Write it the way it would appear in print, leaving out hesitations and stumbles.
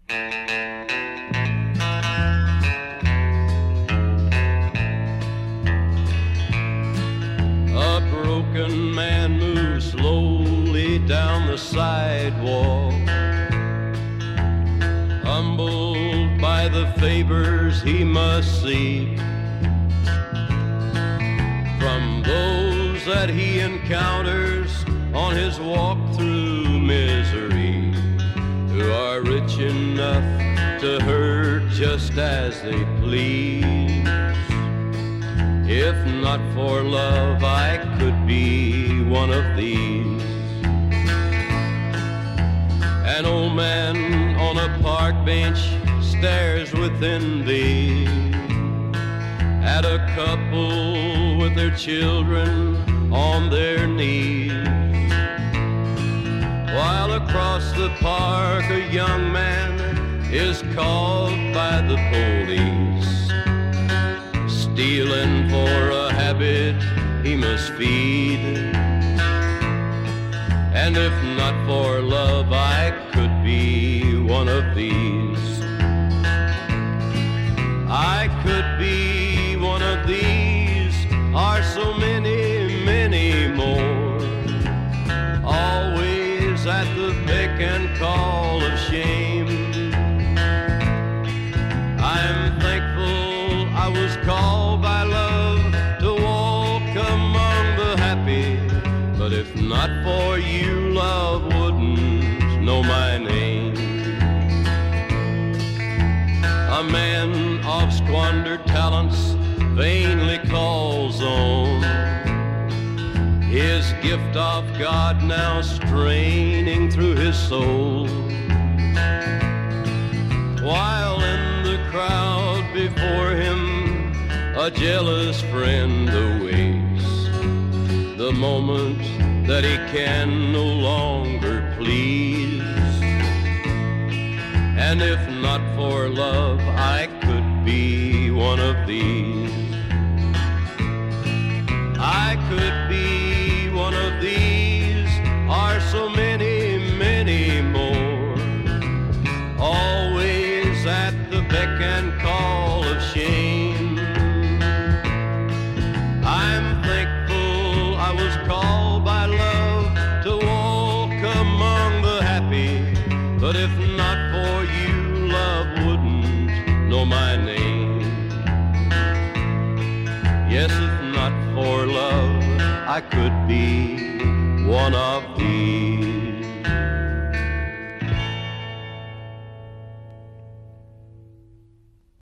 A broken man moves slowly down the sidewalk, humbled by the favors he must seek from those that he encounters on his walk through misery, who are rich enough to hurt just as they please. If not for love, I could be one of these. An old man on a park bench stares with envy at a couple with their children on their knees, while across the park a young man is called by the police, stealing for a habit he must feed. And if not for love, I could be one of these. I could be one of these, are so many, many more, always at the beck and call of shame. I'm thankful I was called by love to walk among the happy, but if not for you, love wouldn't know my name. A man of squandered talents vainly calls on his gift of God now straining through his soul, while in the crowd before him a jealous friend awaits the moment that he can no longer please. And if not for love, I could be one of these. I could be one of these, are so many, many more, always at the beck and call of shame. I'm thankful I was called by love to walk among the happy, but if not for you, love wouldn't know my name. Yes, if not for love, I could be one of these.